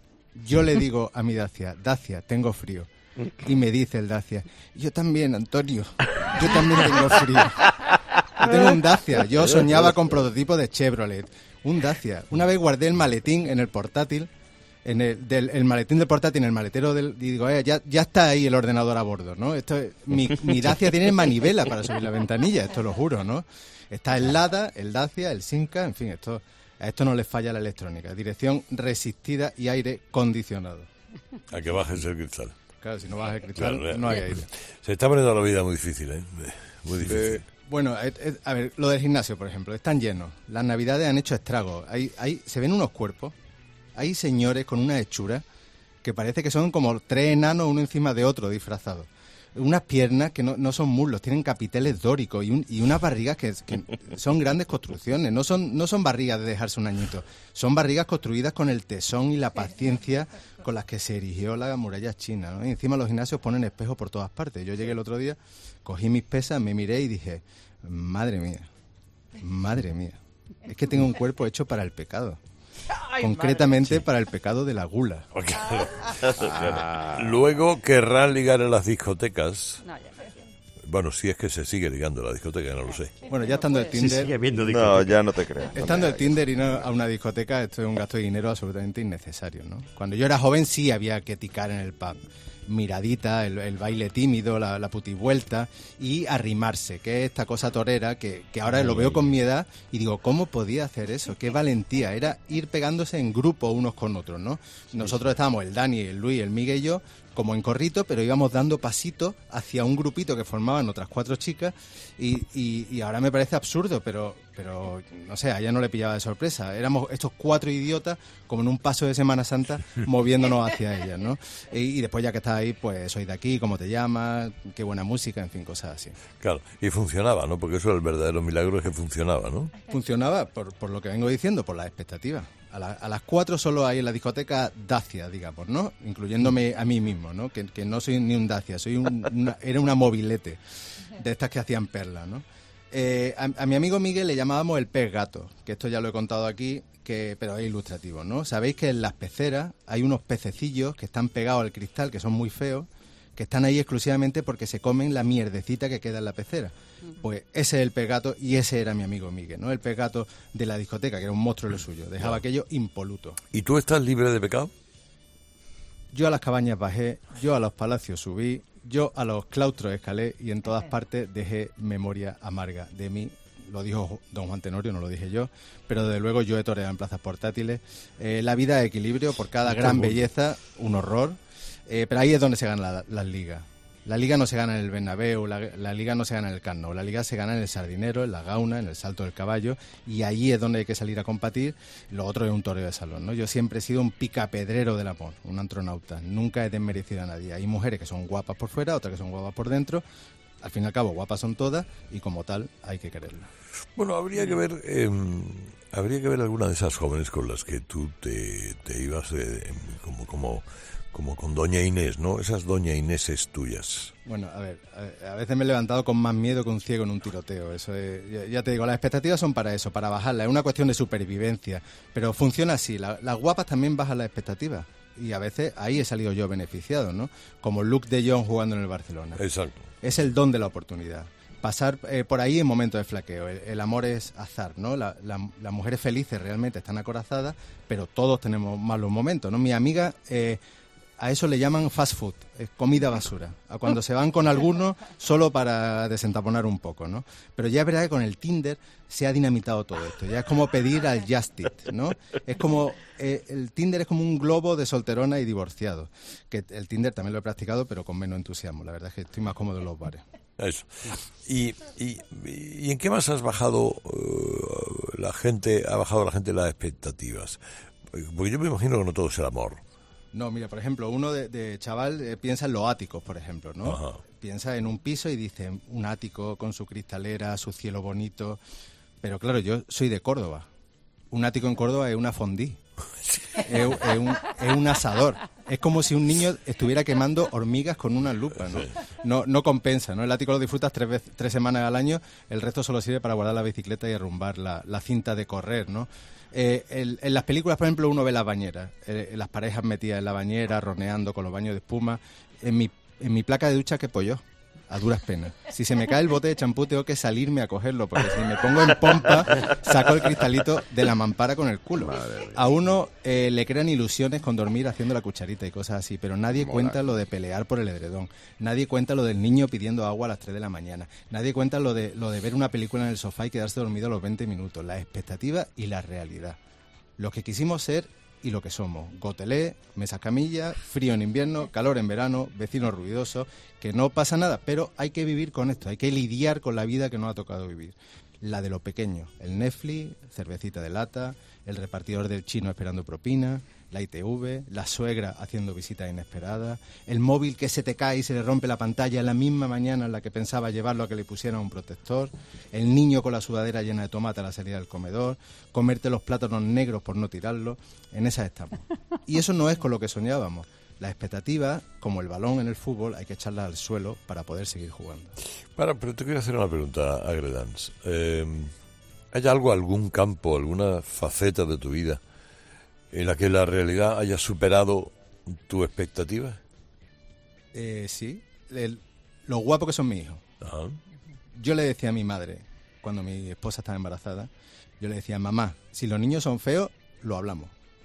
Yo le digo a mi Dacia, Dacia, tengo frío. Y me dice el Dacia, yo también, Antonio, yo también tengo frío. Yo tengo un Dacia, yo soñaba con prototipo de Chevrolet. Un Dacia. Una vez guardé el maletín en el portátil, en el, del, el maletín del portátil en el maletero del... Y digo, eh, ya, ya está ahí el ordenador a bordo, ¿no? Esto es- mi, mi Dacia tiene manivela para subir la ventanilla, esto lo juro, ¿no? Está el Lada, el Dacia, el Simca, en fin, esto, a esto no les falla la electrónica. Dirección resistida y aire condicionado. A que bajes el cristal. Claro, si no bajas el cristal, Claro, no hay aire. Se está poniendo la vida muy difícil, ¿eh? Muy difícil. Bueno, eh, eh, a ver, lo del gimnasio, por ejemplo, están llenos. Las navidades han hecho estragos. Hay, hay, se ven unos cuerpos. Hay señores con una hechura que parece que son como tres enanos uno encima de otro disfrazados. Unas piernas que no, no son muslos, tienen capiteles dóricos y, un, y unas barrigas que, que son grandes construcciones, no son, no son barrigas de dejarse un añito, son barrigas construidas con el tesón y la paciencia con las que se erigió la muralla china, ¿no? Y encima los gimnasios ponen espejos por todas partes. Yo llegué el otro día, cogí mis pesas, me miré y dije, madre mía, madre mía, es que tengo un cuerpo hecho para el pecado. Ay, concretamente madre. Para el pecado de la gula. Okay. Ah. Luego querrán ligar en las discotecas. No, ya no. Bueno, si es que se sigue ligando en la discoteca, no lo sé. Bueno, ya estando el Tinder... Sí, sigue viendo no, ya no te creo. Estando el Tinder y no a una discoteca, esto es un gasto de dinero absolutamente innecesario, ¿no? Cuando yo era joven sí había que ticar en el pub. Miradita, el, el baile tímido, la, la putivuelta y arrimarse, que es esta cosa torera que, que ahora lo veo con mi edad y digo, ¿cómo podía hacer eso? Qué valentía, era ir pegándose en grupo unos con otros, ¿no? Nosotros estábamos, el Dani, el Luis, el Miguel y yo, como en corrito, pero íbamos dando pasitos hacia un grupito que formaban otras cuatro chicas y, y, y ahora me parece absurdo, pero, pero no sé, a ella no le pillaba de sorpresa. Éramos estos cuatro idiotas como en un paso de Semana Santa moviéndonos hacia ellas, ¿no? Y, y después ya que estás ahí, pues soy de aquí, cómo te llamas, qué buena música, en fin, cosas así. Claro, y funcionaba, ¿no? Porque eso es el verdadero milagro, es que funcionaba, ¿no? Funcionaba, por, por lo que vengo diciendo, por las expectativas. A, la, a las cuatro solo hay en la discoteca Dacia, digamos, ¿no? Incluyéndome a mí mismo, ¿no? Que, que no soy ni un Dacia, soy un, una, era una mobilete de estas que hacían perlas, ¿no? Eh, a, a mi amigo Miguel le llamábamos el pez gato, que esto ya lo he contado aquí, que pero es ilustrativo, ¿no? Sabéis que en las peceras hay unos pececillos que están pegados al cristal, que son muy feos, que están ahí exclusivamente porque se comen la mierdecita que queda en la pecera. Pues ese es el pez gato y ese era mi amigo Miguel, ¿no? El pez gato de la discoteca, que era un monstruo de lo suyo. Dejaba aquello impoluto. ¿Y tú estás libre de pecado? Yo a las cabañas bajé, yo a los palacios subí, yo a los claustros escalé y en todas partes dejé memoria amarga de mí. Lo dijo don Juan Tenorio, no lo dije yo, pero desde luego yo he toreado en plazas portátiles. Eh, la vida de equilibrio, por cada gran belleza, un horror. Eh, pero ahí es donde se ganan la, las ligas. La liga no se gana en el Bernabéu, la, la liga no se gana en el Camp Nou, la liga se gana en el Sardinero, en la Gauna, en el Salto del Caballo, y ahí es donde hay que salir a combatir. Lo otro es un toreo de salón, ¿no? Yo siempre he sido un picapedrero del amor, un antronauta, nunca he desmerecido a nadie. Hay mujeres que son guapas por fuera, otras que son guapas por dentro. Al fin y al cabo, guapas son todas y como tal hay que quererlas. Bueno, habría que ver eh, habría que ver alguna de esas jóvenes con las que tú te, te ibas eh, como como como con doña Inés, ¿no? Esas doña Ineses tuyas. Bueno, a ver, a, a veces me he levantado con más miedo que un ciego en un tiroteo. Eso es, ya, ya te digo, las expectativas son para eso, para bajarlas. Es una cuestión de supervivencia, pero funciona así. La, las guapas también bajan las expectativas. Y a veces ahí he salido yo beneficiado, ¿no? Como Luke de Jong jugando en el Barcelona. Exacto. Es el don de la oportunidad. Pasar eh, por ahí en momentos de flaqueo. El, el amor es azar, ¿no? La, la, las mujeres felices realmente están acorazadas, pero todos tenemos malos momentos, ¿no? Mi amiga, eh, a eso le llaman fast food, es comida basura. A cuando se van con algunos solo para desentaponar un poco, ¿no? Pero ya es verdad que con el Tinder se ha dinamitado todo esto. Ya es como pedir al Just Eat, ¿no? Es como... Eh, el Tinder es como un globo de solterona y divorciado. Que el Tinder también lo he practicado, pero con menos entusiasmo. La verdad es que estoy más cómodo en los bares. Eso. ¿Y, y, y en qué más has bajado uh, la gente, ha bajado la gente las expectativas? Porque yo me imagino que no todo es el amor. No, mira, por ejemplo, uno de, de chaval eh, piensa en los áticos, por ejemplo, ¿no? Ajá. Piensa en un piso y dice, un ático con su cristalera, su cielo bonito. Pero claro, yo soy de Córdoba. Un ático en Córdoba es una fondí. Es, es, un, es un asador. Es como si un niño estuviera quemando hormigas con una lupa, ¿no? No, no compensa, ¿no? El ático lo disfrutas tres, veces, tres semanas al año, el resto solo sirve para guardar la bicicleta y arrumbar la, la cinta de correr, ¿no? Eh, el, en las películas, por ejemplo, uno ve las bañeras, eh, las parejas metidas en la bañera, roneando con los baños de espuma. En mi, en mi placa de ducha, ¿qué pollo? A duras penas. Si se me cae el bote de champú, tengo que salirme a cogerlo, porque si me pongo en pompa, saco el cristalito de la mampara con el culo. A uno eh, le crean ilusiones con dormir haciendo la cucharita y cosas así, pero nadie Mola. cuenta lo de pelear por el edredón. Nadie cuenta lo del niño pidiendo agua a las tres de la mañana. Nadie cuenta lo de, lo de ver una película en el sofá y quedarse dormido a los veinte minutos. La expectativa y la realidad. Lo que quisimos ser y lo que somos. Gotelé, mesas camilla, frío en invierno, calor en verano, vecinos ruidosos, que no pasa nada, pero hay que vivir con esto, hay que lidiar con la vida que nos ha tocado vivir. la de lo pequeño. El Netflix, cervecita de lata, el repartidor del chino esperando propina, la I T V, la suegra haciendo visitas inesperadas, el móvil que se te cae y se le rompe la pantalla en la misma mañana en la que pensaba llevarlo a que le pusieran un protector, el niño con la sudadera llena de tomate a la salida del comedor, comerte los plátanos negros por no tirarlos, en esas estamos. Y eso no es con lo que soñábamos. Las expectativas, como el balón en el fútbol, hay que echarlas al suelo para poder seguir jugando. Bueno, pero te quiero hacer una pregunta, Agredans. Eh, ¿Hay algo, algún campo, alguna faceta de tu vida en la que la realidad haya superado tu expectativa? Eh, sí, el, lo guapo que son mis hijos. Ajá. Yo le decía a mi madre, cuando mi esposa estaba embarazada, yo le decía, mamá, si los niños son feos, lo hablamos.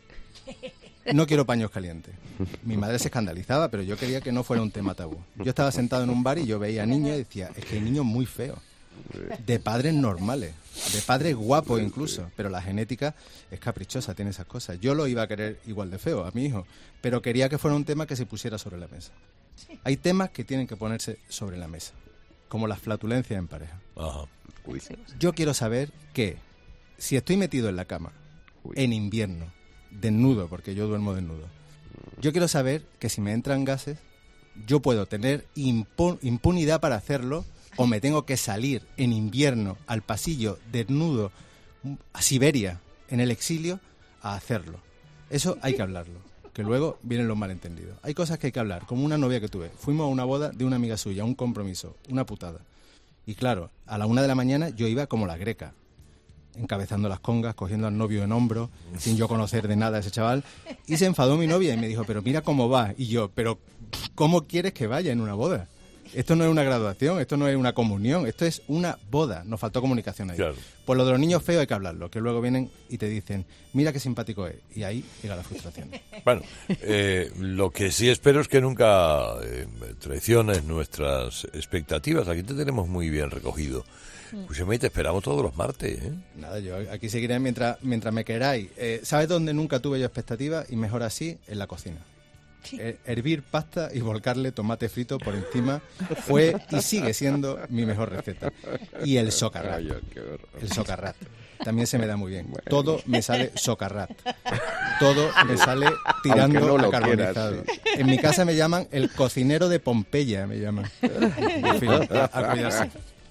No quiero paños calientes. Mi madre se escandalizaba, pero yo quería que no fuera un tema tabú. Yo estaba sentado en un bar y yo veía niños y decía, es que hay niños muy feos, de padres normales, de padres guapos incluso, pero la genética es caprichosa, tiene esas cosas. Yo lo iba a querer igual de feo a mi hijo, pero quería que fuera un tema que se pusiera sobre la mesa. Hay temas que tienen que ponerse sobre la mesa, como las flatulencias en pareja. Ajá. Uy. Yo quiero saber que si estoy metido en la cama en invierno, desnudo, porque yo duermo desnudo, yo quiero saber que si me entran gases, yo puedo tener impu- impunidad para hacerlo, o me tengo que salir en invierno al pasillo desnudo a Siberia, en el exilio, a hacerlo. Eso hay que hablarlo, que luego vienen los malentendidos. Hay cosas que hay que hablar, como una novia que tuve. Fuimos a una boda de una amiga suya, un compromiso, una putada. Y claro, a la una de la mañana yo iba como la greca, encabezando las congas, cogiendo al novio en hombro, sin yo conocer de nada a ese chaval, y se enfadó mi novia y me dijo, pero mira cómo va. Y yo, pero ¿cómo quieres que vaya en una boda? Esto no es una graduación, esto no es una comunión, esto es una boda. Nos faltó comunicación ahí. Claro. Pues lo de los niños feos hay que hablarlo, que luego vienen y te dicen, mira qué simpático es, y ahí llega la frustración. Bueno, eh, lo que sí espero es que nunca eh, traiciones nuestras expectativas. Aquí te tenemos muy bien recogido. Pues te esperamos todos los martes, ¿eh? Nada, yo aquí seguiré mientras, mientras me queráis. Eh, ¿Sabes dónde nunca tuve yo expectativas? Y mejor así, en la cocina. Sí. Eh, hervir pasta y volcarle tomate frito por encima fue y sigue siendo mi mejor receta. Y el socarrat. El socarrat. También se me da muy bien. Bueno. Todo me sale socarrat. Todo me sale tirando no a carbonizado. Quieras, sí. En mi casa me llaman el cocinero de Pompeya, me llaman. En fin, a, a cuidarse.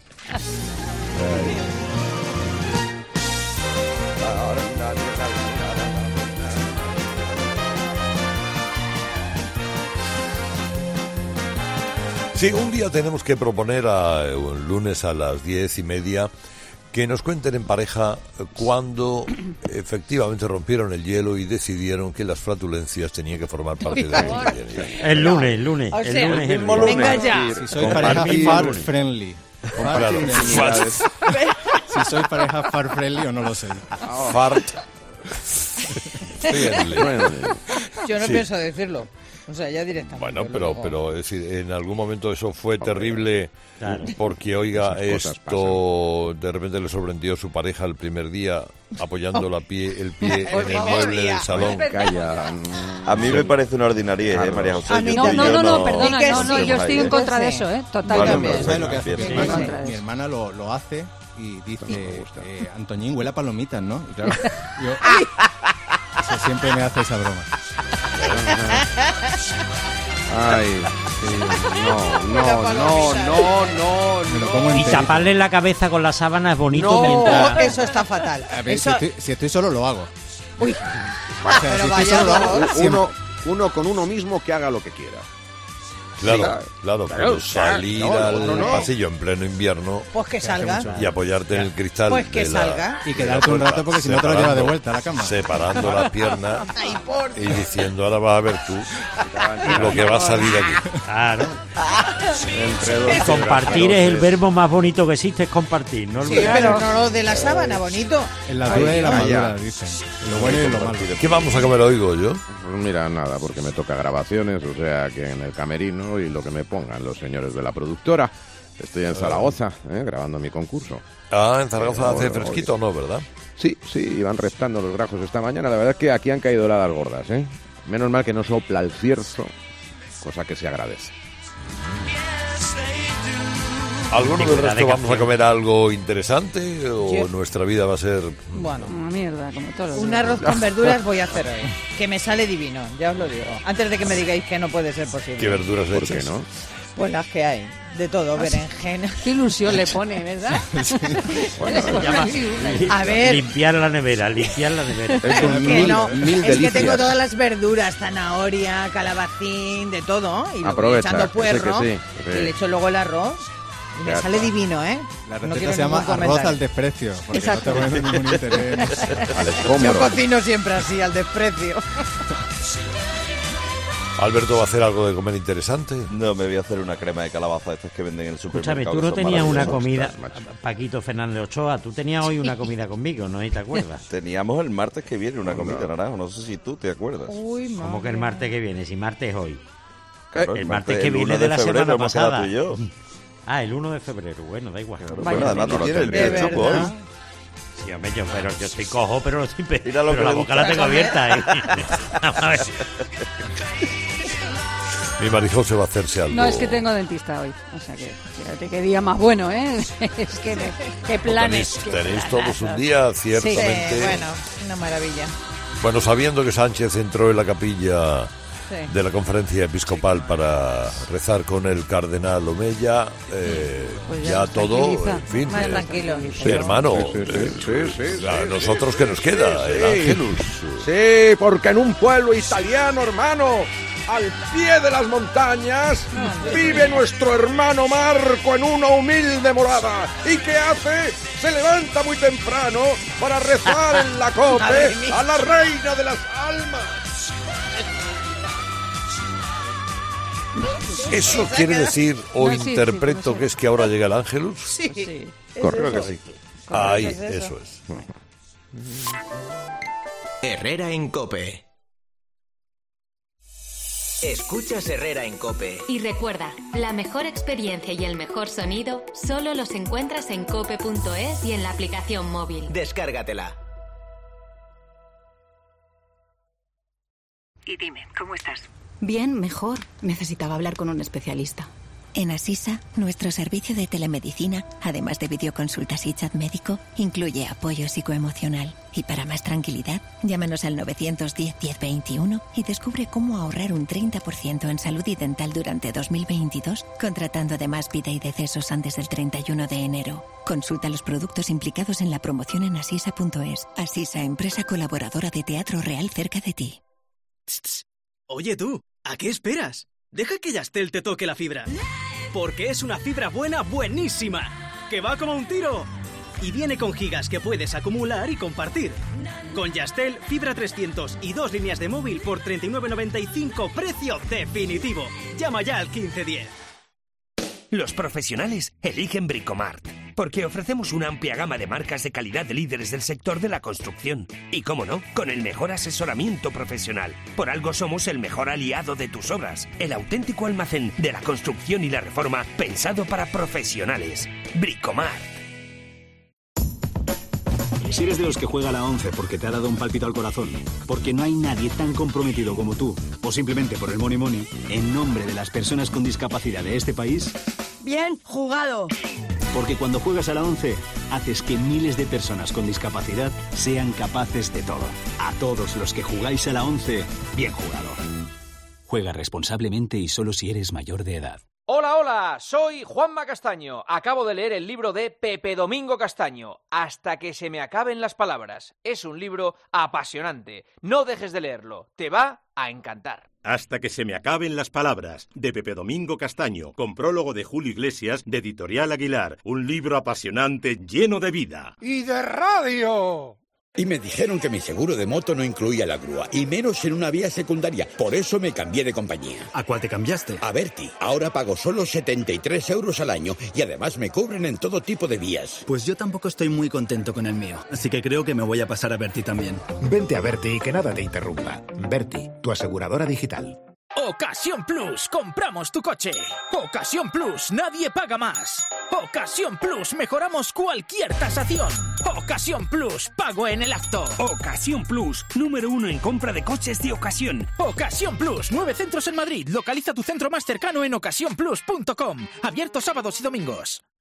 Sí, un día tenemos que proponer a un lunes a las diez y media que nos cuenten en pareja cuándo efectivamente rompieron el hielo y decidieron que las flatulencias tenían que formar parte de la vida. El lunes, el lunes, o el sea, lunes, el lunes. lunes. Venga ya. Si soy pareja far friendly. Claro. Si soy pareja far friendly o no lo sé. Fart friendly. Yo no Sí. pienso decirlo. O sea, ya directamente. Bueno, pero, pero es decir, en algún momento eso fue terrible, claro. Porque, oiga, esto de repente le sorprendió su pareja el primer día apoyando la pie, el pie en el mueble del salón. Calla. A mí me parece una ordinariedad, ¿eh, María José? No, no, no, no, perdona, no, no, yo estoy en contra de eso, ¿eh? Totalmente. Bueno, ¿sabes lo que hace? Mi hermana, mi hermana lo, lo hace y dice, eh, Antoñín, huele a palomitas, ¿no? Y claro, yo, eso siempre me hace esa broma. Ay, sí, no, no, no, no, no, no. Y taparle la cabeza con la sábana es bonito No, mientras... eso está fatal. A ver, Eso- si, estoy, si estoy solo lo hago. Uy. O sea, Pero si estoy vaya solo lo hago, dolor. siempre. Uno, uno con uno mismo que haga lo que quiera. Claro, Sí. claro, Claro, pero salir no, no, al no, no. pasillo en pleno invierno Pues que salga. y apoyarte en el cristal Pues que de la, salga. Y de quedarte la un rato puerta, porque si no te lo llevas de vuelta a la cama. separando las piernas Ay, por y diciendo, ahora vas a ver tú lo que va a salir aquí. Claro. Entre dos Compartir es el verbo más bonito que existe, es compartir, ¿no? Sí, pero no lo de la sábana, bonito. En la dura y la Ay, madura, ya. dicen. Lo bueno y lo malo. ¿Qué vamos a comer hoy, yo? Pues mira, nada, porque me toca grabaciones, o sea que en el camerino y lo que me pongan los señores de la productora. Estoy en Zaragoza, ¿eh? grabando mi concurso. Ah, en Zaragoza Pero, hace bueno, fresquito, ¿no? ¿Verdad? Sí, sí, iban restando los grajos esta mañana. La verdad es que aquí han caído heladas gordas, ¿eh? Menos mal que no sopla el cierzo, cosa que se agradece. ¿Alguno del Figura resto de vamos a campeón. comer algo interesante o Yo- nuestra vida va a ser... Bueno, Una mierda, como todos los un días. arroz con verduras voy a hacer hoy, que me sale divino, ya os lo digo. Antes de que me digáis que no puede ser posible. ¿Qué verduras ¿Por echas? qué no? Pues las que hay, de todo, berenjena. Qué ilusión le pone, ¿verdad? Bueno, se llama A ver. Limpiar la nevera, limpiar la nevera. Es un Que mil, no, mil es que delicias. tengo todas las verduras, zanahoria, calabacín, de todo, y lo voy Aprovecha, echando ese que puerro, sí, sí. y le echo luego el arroz, y me Ya sale está. divino, ¿eh? La No receta quiero se llama ningún arroz comentario. al desprecio, porque Exacto. no te pones ningún interés. Al Yo escombro. cocino siempre así, al desprecio. ¿Alberto va a hacer algo de comer interesante? No, me voy a hacer una crema de calabaza estas que venden en el supermercado. Escúchame, tú que no son tenías una maravillosas. comida, Ostras, macho. Paquito Fernández Ochoa, tú tenías hoy una comida conmigo, ¿no? ¿Y te acuerdas? Teníamos el martes que viene una comida, Naranjo. No sé si tú te acuerdas. Uy, Como que el martes que viene, si martes es hoy. Claro, el martes que el viene uno de la febrero semana hemos quedado pasada. tú y yo. Ah, el uno de febrero, bueno, da igual. Claro, Vaya, bueno, además tú no lo tienes el tendría. pie De chupo hoy. verdad. Sí, hombre, yo, pero yo estoy cojo, pero, no estoy pe- Mira lo pero que la le boca gusta la tengo abierta. ¿eh? A ver. Mi Marijó se va a hacerse algo. No, es que tengo dentista hoy. O sea que, fíjate qué día más bueno, ¿eh? Es que, me- qué planes. Tenéis, qué tenéis planazos. todos un día, Sí, ciertamente. bueno, una maravilla. Bueno, sabiendo que Sánchez entró en la capilla Sí. de la conferencia episcopal para rezar con el cardenal Omeya, eh, Pues ya ya nos todo, tranquiliza. en fin. Más eh, tranquilo. sí, hermano, Sí, sí, eh, sí, sí, sí, a sí, nosotros que nos queda, sí, el sí. Ángelus. Sí, porque en un pueblo italiano, hermano, al pie de las montañas, vive nuestro hermano Marco en una humilde morada. ¿Y qué hace? Se levanta muy temprano para rezar en la cope Madre mía. a la reina de las almas. ¿Eso quiere decir o No, sí, sí, interpreto no sé. que es que ahora llega el Ángelus? Sí, Sí. Creo que eso. sí. Ahí, es eso. eso es. Herrera en Cope. Escuchas Herrera en Cope. Y recuerda, la mejor experiencia y el mejor sonido solo los encuentras en cope punto es y en la aplicación móvil. Descárgatela. Y dime, ¿cómo estás? Bien, mejor. Necesitaba hablar con un especialista. En Asisa, nuestro servicio de telemedicina, además de videoconsultas y chat médico, incluye apoyo psicoemocional. Y para más tranquilidad, llámanos al nueve uno cero, diez veintiuno y descubre cómo ahorrar un treinta por ciento en salud y dental durante dos mil veintidós, contratando además vida y decesos antes del treinta y uno de enero. Consulta los productos implicados en la promoción en asisa punto es. Asisa, empresa colaboradora de Teatro Real cerca de ti. Oye tú, ¿a qué esperas? Deja que Yastel te toque la fibra. Porque es una fibra buena, buenísima. Que va como un tiro. Y viene con gigas que puedes acumular y compartir. Con Yastel, fibra trescientos y dos líneas de móvil por treinta y nueve noventa y cinco, precio definitivo. Llama ya al quince diez. Los profesionales eligen Bricomart, porque ofrecemos una amplia gama de marcas de calidad de líderes del sector de la construcción. Y cómo no, con el mejor asesoramiento profesional. Por algo somos el mejor aliado de tus obras, el auténtico almacén de la construcción y la reforma pensado para profesionales. Bricomart. Si eres de los que juega a la once porque te ha dado un palpito al corazón, porque no hay nadie tan comprometido como tú, o simplemente por el money money, en nombre de las personas con discapacidad de este país, Bien jugado. porque cuando juegas a la once, haces que miles de personas con discapacidad sean capaces de todo. A todos los que jugáis a la once, bien jugado. Juega responsablemente y solo si eres mayor de edad. Hola, hola, soy Juanma Castaño. Acabo de leer el libro de Pepe Domingo Castaño, Hasta que se me acaben las palabras. Es un libro apasionante. No dejes de leerlo, te va a encantar. Hasta que se me acaben las palabras, de Pepe Domingo Castaño, con prólogo de Julio Iglesias, de Editorial Aguilar. Un libro apasionante, lleno de vida. ¡Y de radio! Y me dijeron que mi seguro de moto no incluía la grúa, y menos en una vía secundaria. Por eso me cambié de compañía. ¿A cuál te cambiaste? A Berti. Ahora pago solo setenta y tres euros al año, y además me cubren en todo tipo de vías. Pues yo tampoco estoy muy contento con el mío, así que creo que me voy a pasar a Berti también. Vente a Berti y que nada te interrumpa. Berti, tu aseguradora digital. Ocasión Plus, compramos tu coche. Ocasión Plus, nadie paga más. Ocasión Plus, mejoramos cualquier tasación. Ocasión Plus, pago en el acto. Ocasión Plus, número uno en compra de coches de ocasión. Ocasión Plus, nueve centros en Madrid. Localiza tu centro más cercano en ocasión plus punto com. Abierto sábados y domingos.